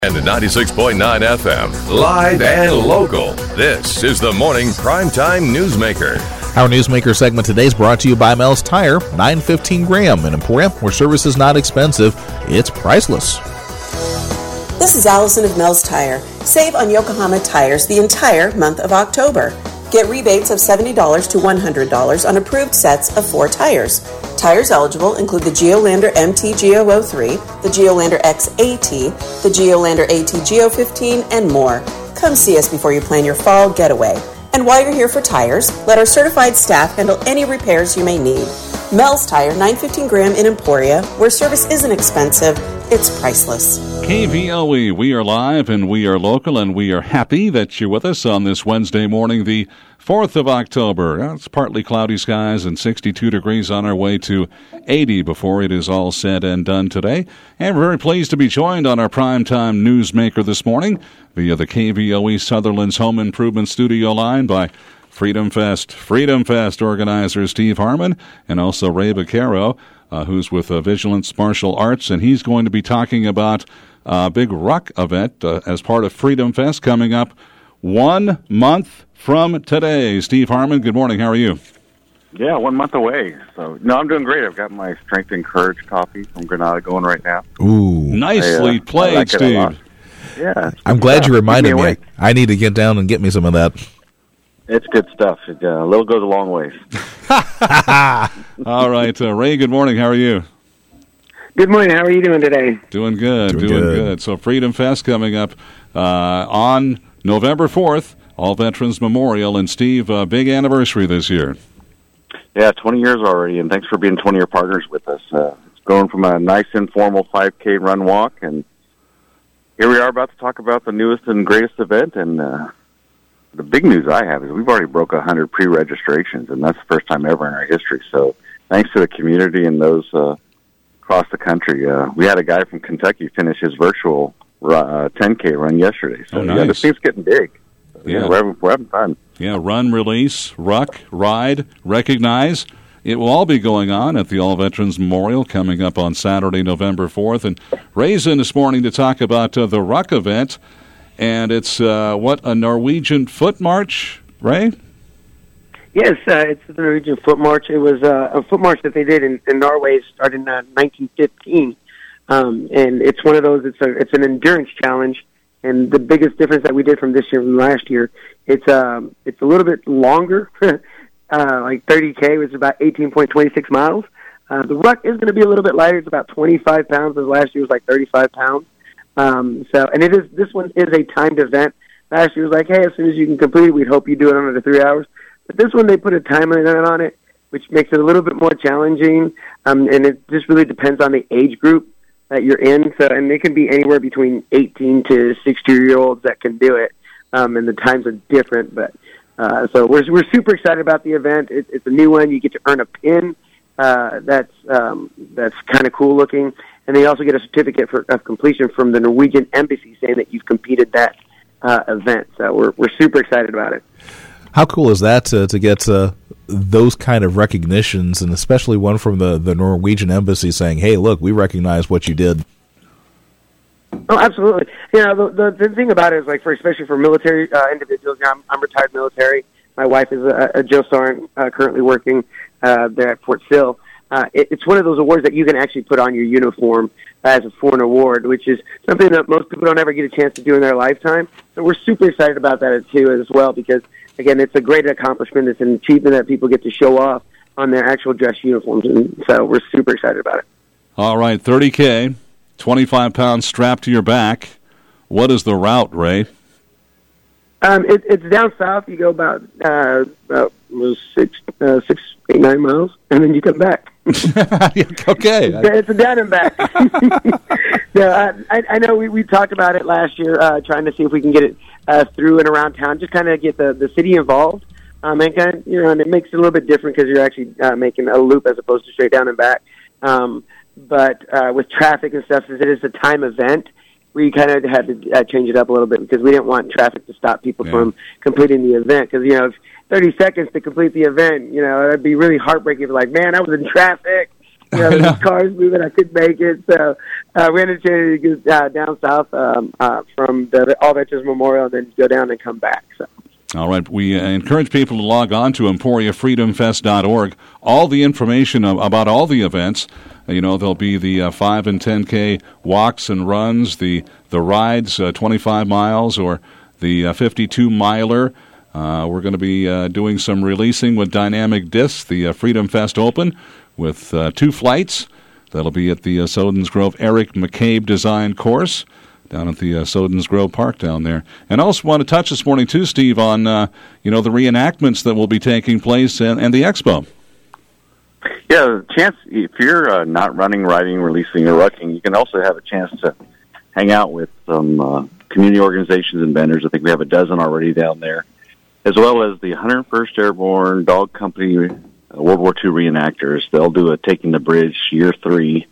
And 96.9 FM, live and local. This is the Morning Primetime Newsmaker. Our Newsmaker segment today is brought to you by Mel's Tire, $9.15 Graham in Emporia, where service is not expensive, it's priceless. This is Allison of Mel's Tire. Save on Yokohama tires the entire month of October. Get rebates of $70 to $100 on approved sets of 4 tires. Tires eligible include the Geolandar MT Geo03, the Geolandar XAT, the Geolandar AT Geo15, and more. Come see us before you plan your fall getaway. And while you're here for tires, let our certified staff handle any repairs you may need. Mel's Tire, $9.15 Graham in Emporia, where service isn't expensive, it's priceless. KVOE, we are live and we are local, and we are happy that you're with us on this Wednesday morning, the 4th of October. It's partly cloudy skies and 62 degrees on our way to 80 before it is all said and done today. And we're very pleased to be joined on our Primetime Newsmaker this morning via the KVOE Sutherland's Home Improvement Studio line by Freedom Fest organizer Steve Harmon, and also Ray Vaquero, who's with Vigilance Martial Arts, and he's going to be talking about a big ruck event as part of Freedom Fest coming up 1 month from today. Steve Harmon, good morning. How are you? Yeah, 1 month away. So, no, I'm doing great. I've got my Strength and Courage coffee from Granada going right now. Ooh. Nicely played, like Steve. Yeah. I'm glad you reminded me. I need to get down and get me some of that. It's good stuff. A little goes a long ways. All right. Ray, good morning. How are you? Good morning. How are you doing today? Doing good. So Freedom Fest coming up on November 4th, All Veterans Memorial. And Steve, big anniversary this year. Yeah, 20 years already, and thanks for being 20-year partners with us. It's going from a nice informal 5K run walk, and here we are about to talk about the newest and greatest event, and the big news I have is we've already broke 100 pre-registrations, and that's the first time ever in our history. So thanks to the community and those across the country. We had a guy from Kentucky finish his virtual 10K run yesterday. So nice. Yeah, this thing's getting big. So, yeah, we're having fun. Yeah, run, release, ruck, ride, recognize. It will all be going on at the All Veterans Memorial coming up on Saturday, November 4th. And Ray's in this morning to talk about the ruck event. And it's, a Norwegian foot march, Ray? Yes, it's the Norwegian foot march. It was a foot march that they did in Norway. It started in 1915. And it's one of those, it's an endurance challenge. And the biggest difference that we did from this year from last year, it's a little bit longer, like 30K, which is about 18.26 miles. The ruck is going to be a little bit lighter. It's about 25 pounds, as last year was like 35 pounds. This one is a timed event. Last year was like, hey, as soon as you can complete it, we'd hope you do it under 3 hours. But this one, they put a time limit on it, which makes it a little bit more challenging. And it just really depends on the age group that you're in. So, and it can be anywhere between 18 to 60-year-olds that can do it. And the times are different, but, so we're super excited about the event. It's a new one. You get to earn a pin. That's kind of cool looking. And they also get a certificate of completion from the Norwegian Embassy saying that you've competed that event. So we're super excited about it. How cool is that to get those kind of recognitions, and especially one from the Norwegian Embassy saying, hey, look, we recognize what you did? Oh, absolutely. You know, the thing about it is, like, especially for military individuals, I'm retired military. My wife is a Joe Sergeant currently working there at Fort Sill. It's one of those awards that you can actually put on your uniform as a foreign award, which is something that most people don't ever get a chance to do in their lifetime. So we're super excited about that, too, as well, because, again, it's a great accomplishment. It's an achievement that people get to show off on their actual dress uniforms, and so we're super excited about it. All right, 30K, 25 pounds strapped to your back. What is the route, Ray? It's down south. You go about 6, 8, 9 miles, and then you come back. Okay. It's a down and back. I know we talked about it last year, trying to see if we can get it through and around town, just kind of get the city involved. And kind of, and it makes it a little bit different because you're actually making a loop as opposed to straight down and back. But with traffic and stuff, since it is a time event, we kind of had to change it up a little bit because we didn't want traffic to stop people from completing the event. Because, if 30 seconds to complete the event, it'd be really heartbreaking if, like, man, I was in traffic, The cars moving, I couldn't make it. So we had a chance to go down south from the All Veterans Memorial and then go down and come back. So. All right. We encourage people to log on to EmporiaFreedomFest.org. All the information about all the events. There'll be the 5 and 10K walks and runs, the rides, 25 miles, or the 52-miler. We're going to be doing some releasing with Dynamic Discs, the Freedom Fest Open, with 2 flights. That'll be at the Sodens Grove Eric McCabe Design Course down at the Sodens Grove Park down there. And I also want to touch this morning, too, Steve, on the reenactments that will be taking place and the expo. Yeah, chance if you're not running, riding, releasing, or rucking, you can also have a chance to hang out with some community organizations and vendors. I think we have a dozen already down there, as well as the 101st Airborne Dog Company World War II reenactors. They'll do a Taking the Bridge Year 3,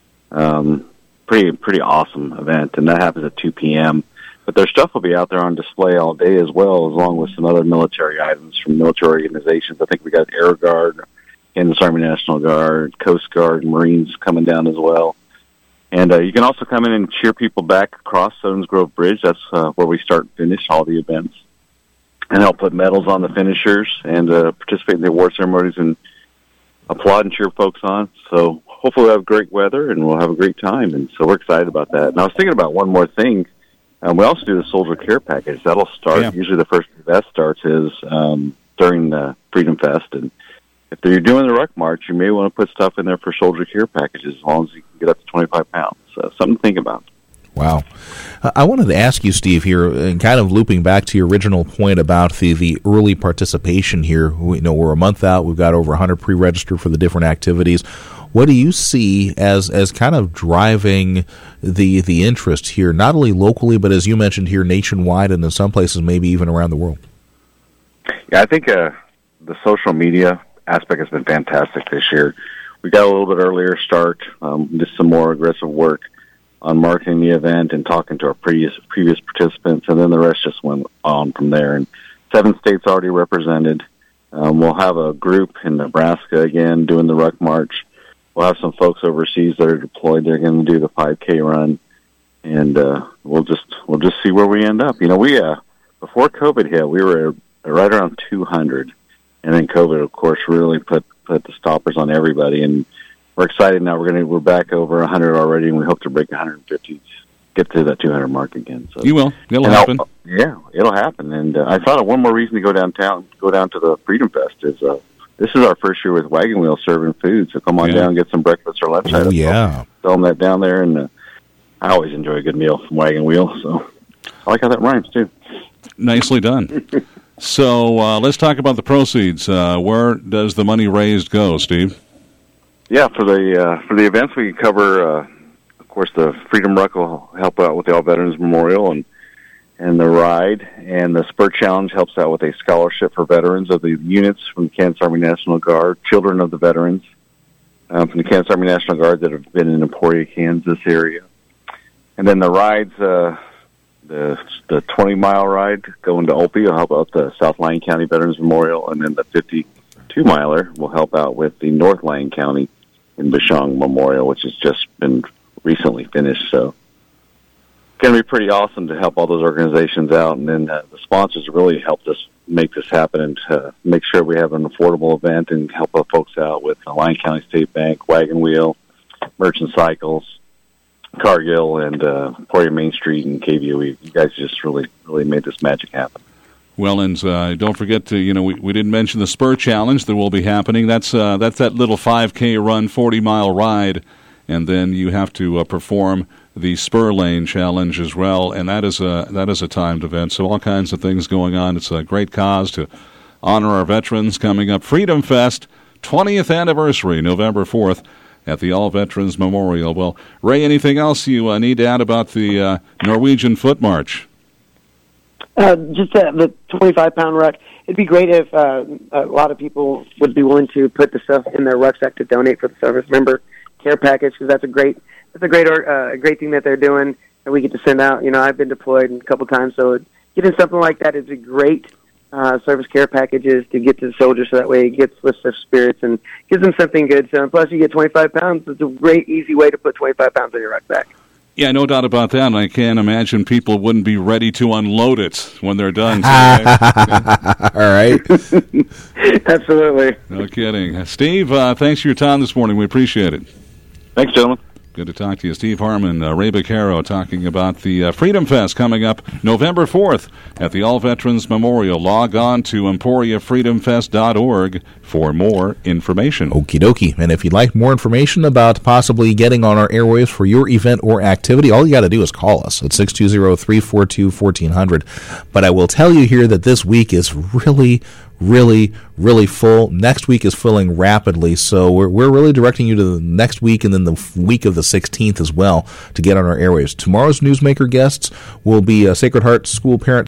pretty awesome event, and that happens at 2 p.m. But their stuff will be out there on display all day as well, along with some other military items from military organizations. I think we got Air Guard, Kansas Army National Guard, Coast Guard, Marines coming down as well. And you can also come in and cheer people back across Sodens Grove Bridge. That's where we start and finish all the events. And help put medals on the finishers and participate in the award ceremonies and applaud and cheer folks on. So hopefully we'll have great weather and we'll have a great time. And so we're excited about that. And I was thinking about one more thing. We also do the Soldier Care Package. That'll start, usually the first that starts is during the Freedom Fest. And if you're doing the Ruck March, you may want to put stuff in there for Soldier Care Packages as long as you can get up to 25 pounds. So something to think about. Wow. I wanted to ask you, Steve, here, and kind of looping back to your original point about the early participation here. We're a month out. We've got over 100 pre-registered for the different activities. What do you see as kind of driving the interest here, not only locally, but as you mentioned here, nationwide, and in some places maybe even around the world? Yeah, I think the social media aspect has been fantastic this year. We got a little bit earlier start, just some more aggressive work on marketing the event and talking to our previous participants, and then the rest just went on from there. And 7 states already represented. We'll have a group in Nebraska again doing the Ruck March. We'll have some folks overseas that are deployed. They're going to do the 5K run, and we'll just see where we end up. We before COVID hit, we were right around 200, and then COVID, of course, really put the stoppers on everybody. And we're excited now. We're back over 100 already, and we hope to break 150, get to that 200 mark again. So you will. It'll happen. It'll happen. And I thought of one more reason to go down to the Freedom Fest is this is our first year with Wagon Wheel serving food. So come on down and get some breakfast or lunch. Oh, yeah. Tell them that down there, and I always enjoy a good meal from Wagon Wheel. So I like how that rhymes too. Nicely done. So let's talk about the proceeds. Where does the money raised go, Steve? Yeah, for the events we cover, of course, the Freedom Ruck will help out with the All Veterans Memorial and the ride, and the Spur Challenge helps out with a scholarship for veterans of the units from the Kansas Army National Guard, children of the veterans from the Kansas Army National Guard that have been in Emporia, Kansas area. And then the rides, the 20-mile ride going to Opie will help out the South Lyon County Veterans Memorial, and then the 52-miler will help out with the North Lyon County in Bashong Memorial, which has just been recently finished. So it's going to be pretty awesome to help all those organizations out. And then the sponsors really helped us make this happen and to make sure we have an affordable event and help our folks out with Lyon County State Bank, Wagon Wheel, Merchant Cycles, Cargill, and Emporia Main Street and KVOE. You guys just really made this magic happen. Well, and don't forget to, we didn't mention the Spur Challenge that will be happening. That's that little 5K run, 40-mile ride, and then you have to perform the Spur Lane Challenge as well, and that is a timed event. So all kinds of things going on. It's a great cause to honor our veterans coming up. Freedom Fest, 20th anniversary, November 4th, at the All Veterans Memorial. Well, Ray, anything else you need to add about the Norwegian Foot March? Just the 25-pound ruck. It'd be great if a lot of people would be willing to put the stuff in their rucksack to donate for the service member care package, because that's a great thing that they're doing, and we get to send out. I've been deployed a couple times, so getting something like that is a great service care packages to get to the soldiers, so that way it gets lifts their spirits and gives them something good. So plus, you get 25 pounds. It's a great, easy way to put 25 pounds on your rucksack. Yeah, no doubt about that. And I can't imagine people wouldn't be ready to unload it when they're done. All right. Absolutely. No kidding. Steve, thanks for your time this morning. We appreciate it. Thanks, gentlemen. Good to talk to you. Steve Harmon, Ray Baccaro, talking about the Freedom Fest coming up November 4th at the All Veterans Memorial. Log on to EmporiaFreedomFest.org for more information. Okie dokie. And if you'd like more information about possibly getting on our airwaves for your event or activity, all you got to do is call us at 620-342-1400. But I will tell you here that this week is really full. Next week is filling rapidly, so we're really directing you to the next week and then the week of the 16th as well to get on our airwaves. Tomorrow's Newsmaker guests will be Sacred Heart School parent